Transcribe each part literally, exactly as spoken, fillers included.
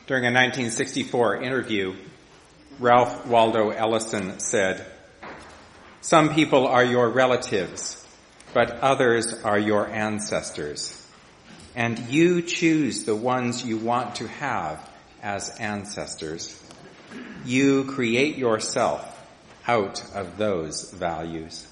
During a nineteen sixty-four interview, Ralph Waldo Ellison said, "Some people are your relatives, but others are your ancestors. And you choose the ones you want to have as ancestors. You create yourself out of those values."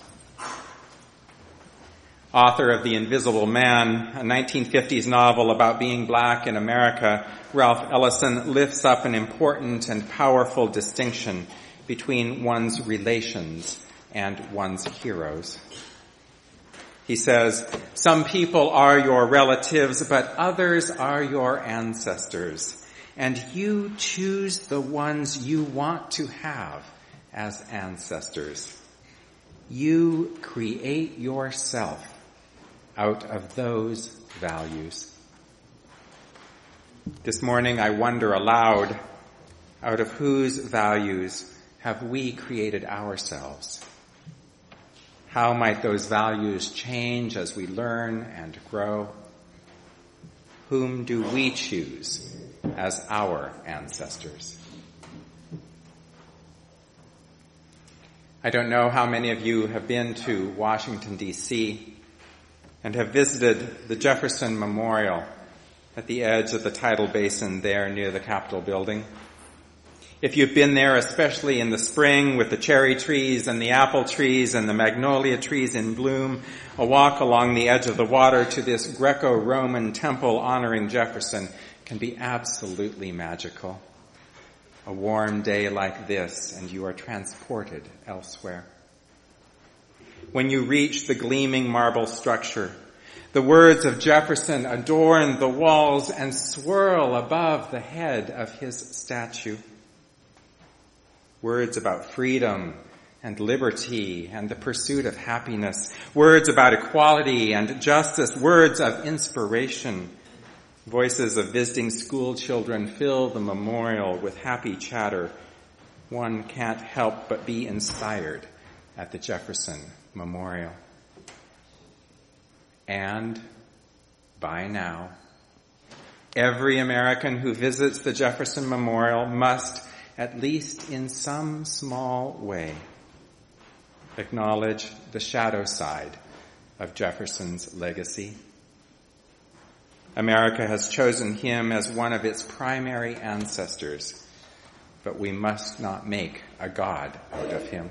Author of The Invisible Man, a nineteen fifties novel about being black in America, Ralph Ellison lifts up an important and powerful distinction between one's relations and one's heroes. He says, "Some people are your relatives, but others are your ancestors, and you choose the ones you want to have as ancestors. You create yourself out of those values." This morning I wonder aloud, out of whose values have we created ourselves? How might those values change as we learn and grow? Whom do we choose as our ancestors? I don't know how many of you have been to Washington, D C and have visited the Jefferson Memorial at the edge of the tidal basin there near the Capitol building. If you've been there, especially in the spring with the cherry trees and the apple trees and the magnolia trees in bloom, a walk along the edge of the water to this Greco-Roman temple honoring Jefferson can be absolutely magical. A warm day like this and you are transported elsewhere. When you reach the gleaming marble structure, the words of Jefferson adorn the walls and swirl above the head of his statue. Words about freedom and liberty and the pursuit of happiness. Words about equality and justice. Words of inspiration. Voices of visiting school children fill the memorial with happy chatter. One can't help but be inspired at the Jefferson Memorial. And by now, every American who visits the Jefferson Memorial must, at least in some small way, acknowledge the shadow side of Jefferson's legacy. America has chosen him as one of its primary ancestors, but we must not make a god out of him.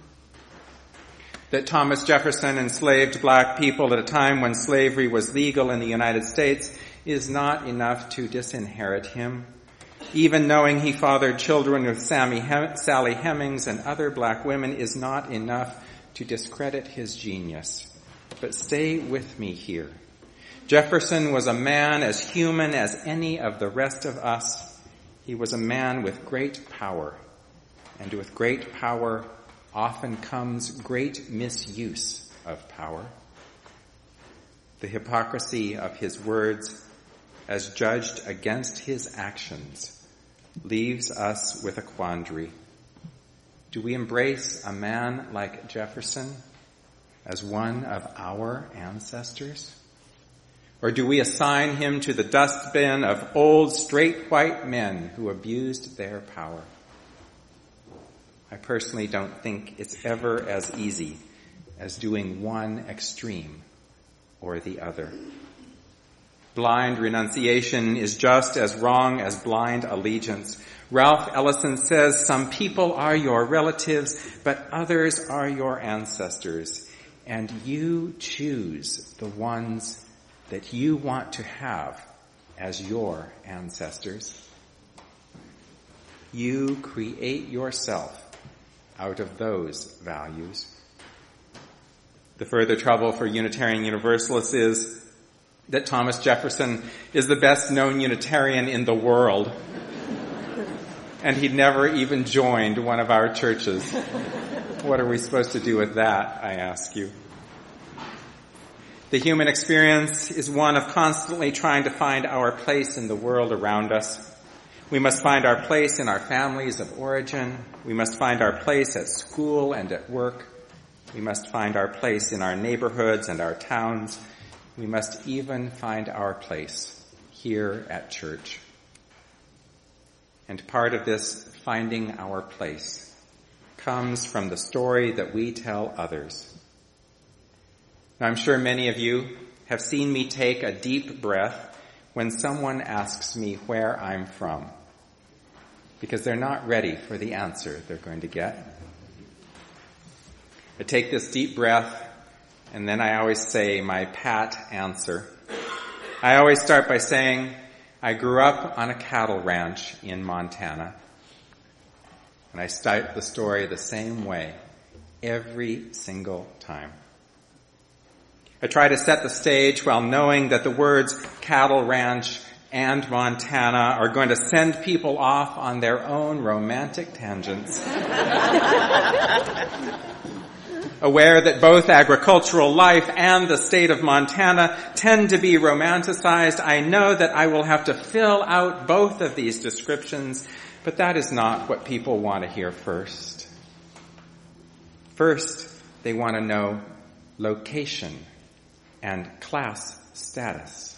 That Thomas Jefferson enslaved black people at a time when slavery was legal in the United States is not enough to disinherit him. Even knowing he fathered children with Sammy Hem- Sally Hemings and other black women is not enough to discredit his genius. But stay with me here. Jefferson was a man as human as any of the rest of us. He was a man with great power, and with great power often comes great misuse of power. The hypocrisy of his words, as judged against his actions, leaves us with a quandary. Do we embrace a man like Jefferson as one of our ancestors? Or do we assign him to the dustbin of old straight white men who abused their power? I personally don't think it's ever as easy as doing one extreme or the other. Blind renunciation is just as wrong as blind allegiance. Ralph Ellison says, "Some people are your relatives, but others are your ancestors, and you choose the ones that you want to have as your ancestors. You create yourself out of those values." The further trouble for Unitarian Universalists is that Thomas Jefferson is the best known Unitarian in the world, and he'd never even joined one of our churches. What are we supposed to do with that, I ask you? The human experience is one of constantly trying to find our place in the world around us. We must find our place in our families of origin. We must find our place at school and at work. We must find our place in our neighborhoods and our towns. We must even find our place here at church. And part of this finding our place comes from the story that we tell others. Now, I'm sure many of you have seen me take a deep breath when someone asks me where I'm from, because they're not ready for the answer they're going to get. I take this deep breath, and then I always say my pat answer. I always start by saying, I grew up on a cattle ranch in Montana. And I start the story the same way every single time. I try to set the stage while knowing that the words cattle ranch and Montana are going to send people off on their own romantic tangents. Aware that both agricultural life and the state of Montana tend to be romanticized, I know that I will have to fill out both of these descriptions, but that is not what people want to hear first. First, they want to know location and class status.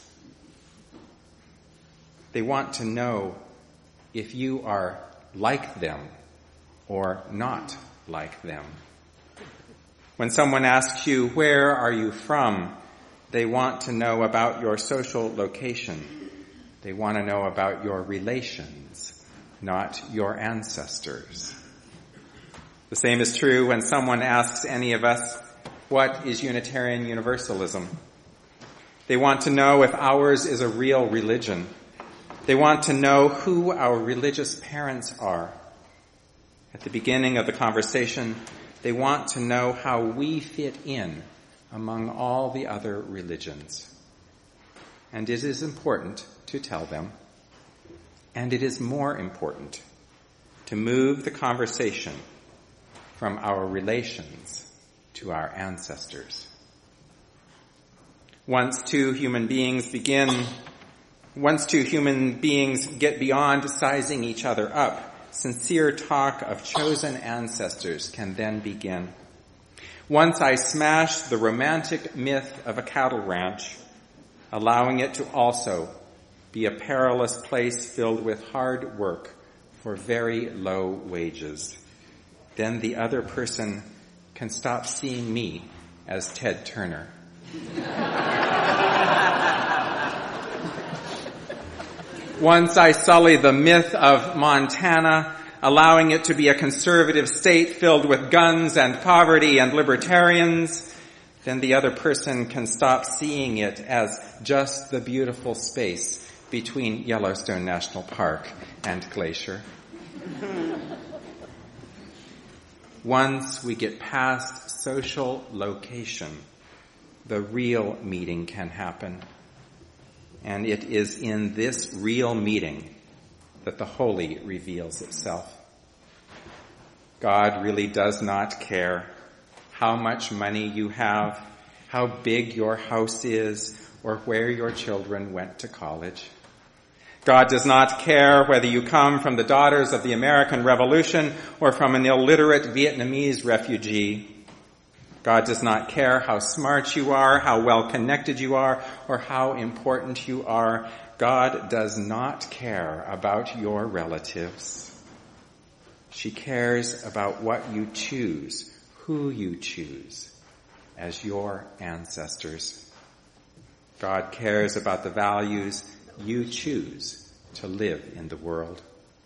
They want to know if you are like them or not like them. When someone asks you, where are you from? They want to know about your social location. They want to know about your relations, not your ancestors. The same is true when someone asks any of us, what is Unitarian Universalism? They want to know if ours is a real religion. They want to know who our religious parents are. At the beginning of the conversation, they want to know how we fit in among all the other religions. And it is important to tell them. And it is more important to move the conversation from our relations to our ancestors. Once two human beings begin, once two human beings get beyond sizing each other up, sincere talk of chosen ancestors can then begin. Once I smash the romantic myth of a cattle ranch, allowing it to also be a perilous place filled with hard work for very low wages, then the other person can stop seeing me as Ted Turner. Once I sully the myth of Montana, allowing it to be a conservative state filled with guns and poverty and libertarians, then the other person can stop seeing it as just the beautiful space between Yellowstone National Park and Glacier. Once we get past social location, the real meeting can happen. And it is in this real meeting that the holy reveals itself. God really does not care how much money you have, how big your house is, or where your children went to college. God does not care whether you come from the daughters of the American Revolution or from an illiterate Vietnamese refugee. God does not care how smart you are, how well connected you are, or how important you are. God does not care about your relatives. She cares about what you choose, who you choose as your ancestors. God cares about the values you choose to live in the world.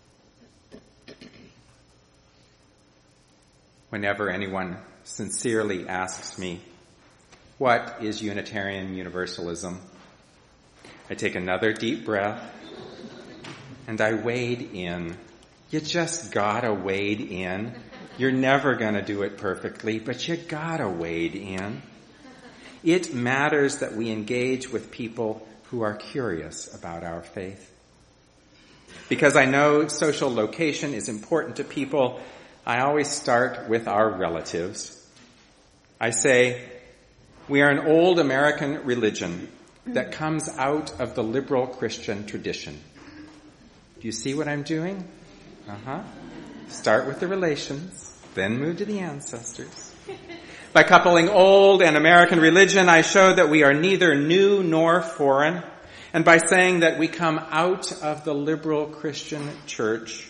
Whenever anyone sincerely asks me, what is Unitarian Universalism? I take another deep breath and I wade in. You just gotta wade in. You're never gonna do it perfectly, but you gotta wade in. It matters that we engage with people who are curious about our faith. Because I know social location is important to people, I always start with our relatives. I say, we are an old American religion that comes out of the liberal Christian tradition. Do you see what I'm doing? Uh-huh. Start with the relations, then move to the ancestors. By coupling old and American religion, I show that we are neither new nor foreign. And by saying that we come out of the liberal Christian church,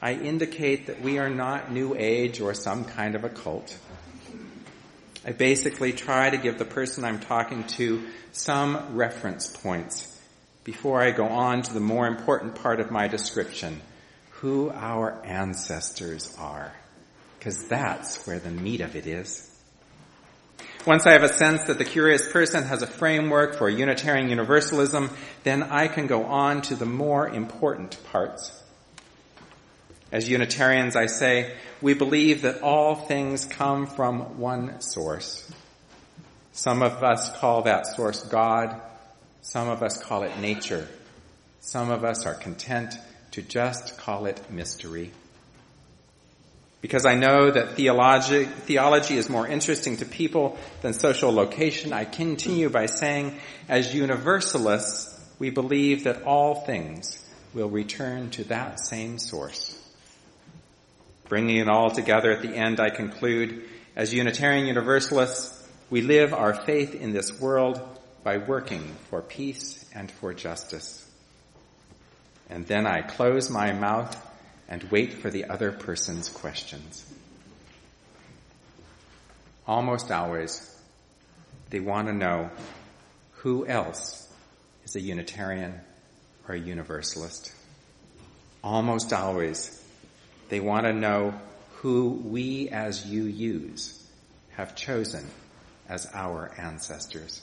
I indicate that we are not New Age or some kind of a cult. I basically try to give the person I'm talking to some reference points before I go on to the more important part of my description, who our ancestors are, because that's where the meat of it is. Once I have a sense that the curious person has a framework for Unitarian Universalism, then I can go on to the more important parts. As Unitarians, I say, we believe that all things come from one source. Some of us call that source God. Some of us call it nature. Some of us are content to just call it mystery. Because I know that theology, theology is more interesting to people than social location, I continue by saying, as Universalists, we believe that all things will return to that same source. Bringing it all together at the end, I conclude, as Unitarian Universalists, we live our faith in this world by working for peace and for justice. And then I close my mouth and wait for the other person's questions. Almost always, they want to know who else is a Unitarian or a Universalist. Almost always, they want to know who we as U Us have chosen as our ancestors.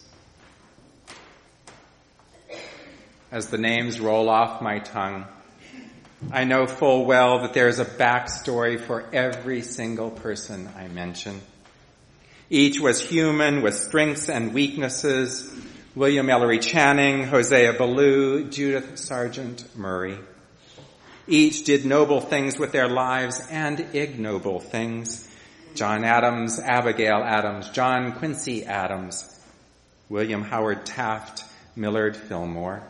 As the names roll off my tongue, I know full well that there is a backstory for every single person I mention. Each was human with strengths and weaknesses. William Ellery Channing, Hosea Ballou, Judith Sargent Murray. Each did noble things with their lives and ignoble things. John Adams, Abigail Adams, John Quincy Adams, William Howard Taft, Millard Fillmore.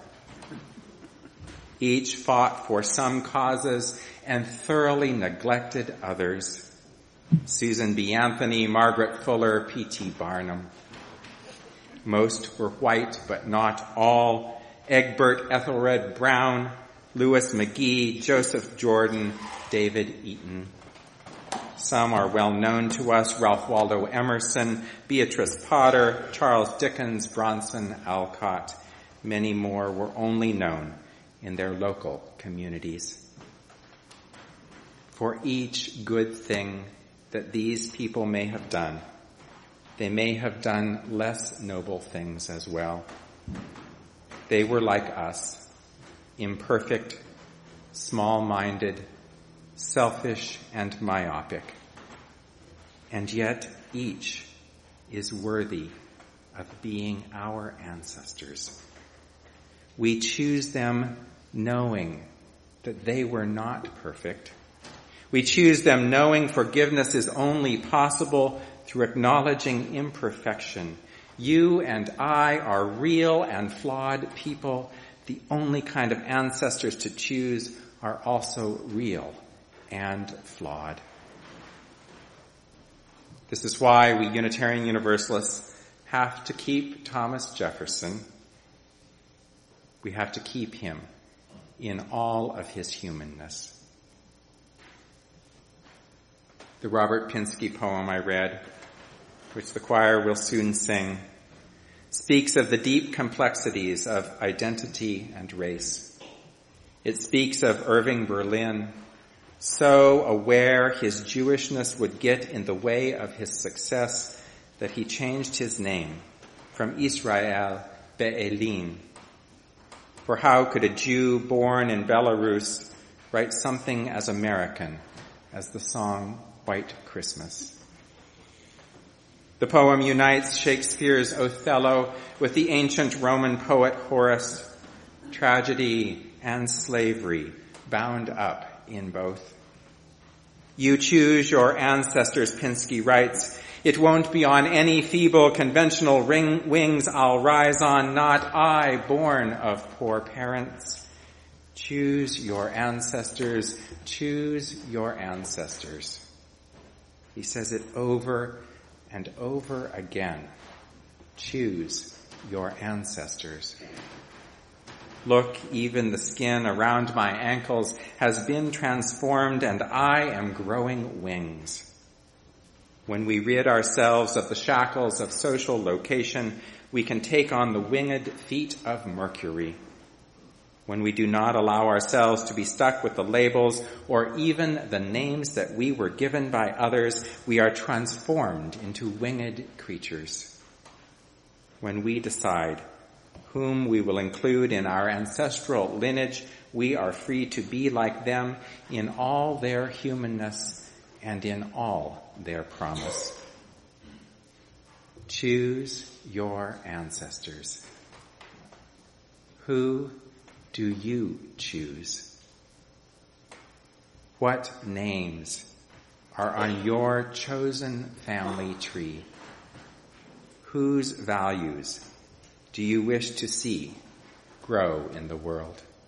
Each fought for some causes and thoroughly neglected others. Susan B. Anthony, Margaret Fuller, P T Barnum. Most were white, but not all. Egbert Ethelred Brown, Louis McGee, Joseph Jordan, David Eaton. Some are well known to us: Ralph Waldo Emerson, Beatrice Potter, Charles Dickens, Bronson Alcott. Many more were only known in their local communities. For each good thing that these people may have done, they may have done less noble things as well. They were like us, imperfect, small-minded, selfish, and myopic. And yet each is worthy of being our ancestors. We choose them knowing that they were not perfect. We choose them knowing forgiveness is only possible through acknowledging imperfection. You and I are real and flawed people. The only kind of ancestors to choose are also real and flawed. This is why we Unitarian Universalists have to keep Thomas Jefferson. We have to keep him in all of his humanness. The Robert Pinsky poem I read, which the choir will soon sing, speaks of the deep complexities of identity and race. It speaks of Irving Berlin, so aware his Jewishness would get in the way of his success that he changed his name from Israel Be'elin. For how could a Jew born in Belarus write something as American as the song White Christmas? The poem unites Shakespeare's Othello with the ancient Roman poet Horace, tragedy and slavery bound up in both. You choose your ancestors, Pinsky writes. It won't be on any feeble conventional ring wings I'll rise on, not I, born of poor parents. Choose your ancestors, choose your ancestors. He says it over and over again. Choose your ancestors. Look, even the skin around my ankles has been transformed, and I am growing wings. When we rid ourselves of the shackles of social location, we can take on the winged feet of Mercury. When we do not allow ourselves to be stuck with the labels or even the names that we were given by others, we are transformed into winged creatures. When we decide whom we will include in our ancestral lineage, we are free to be like them in all their humanness and in all their promise. Choose your ancestors. Who do you choose? What names are on your chosen family tree? Whose values do you wish to see grow in the world?